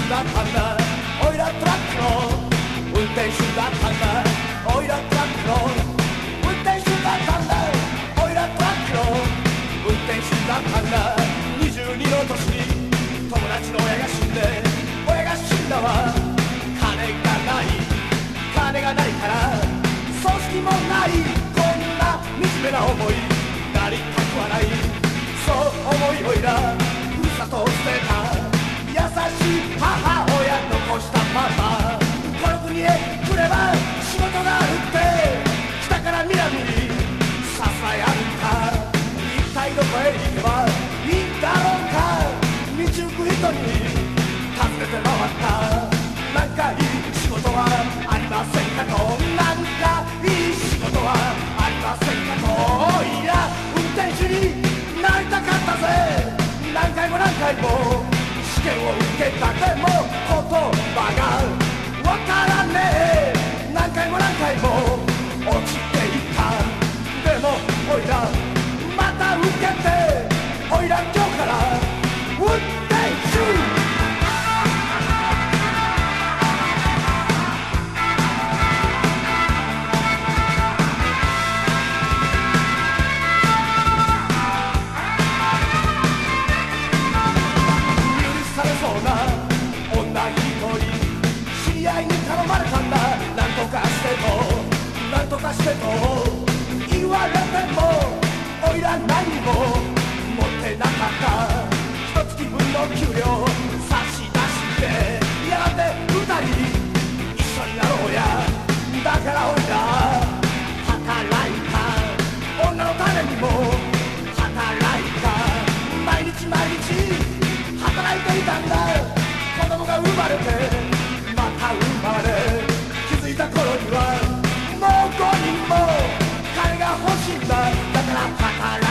だったんだオイラトラックの運転手だったんだオイラトラックの運転手だったんだオイラトラックの運転手だったんだ22の年に友達の親が死んで親が死んだわ金がないから葬式もないこんな惨めな思いなりたくはないそう思いおいらふるさとを捨てた優しい母親残したパパこの国へ来れば仕事があるって北から南にささやるか一体どこへ行けばいいんだろうか道行く人に尋ねて回ったなんかいい仕事はありませんかとなんかいい仕事はありませんかといや運転手になりたかったぜ何回も何回も試験を受けたでも言葉がわからねえ何回も何回も落ちていったでもおいらまた受けておいら今日から運転手頼まれたんだなんとかしてとなんとかしてと言われてもおいら何も持ってなかった一月分の給料差し出してやがて二人一緒になろうやだからおいら働いた女のためにも働いた毎日毎日働いていたんだ子供が生まれて生まれ気づいた頃にはもう5人も金が欲しいんだだから働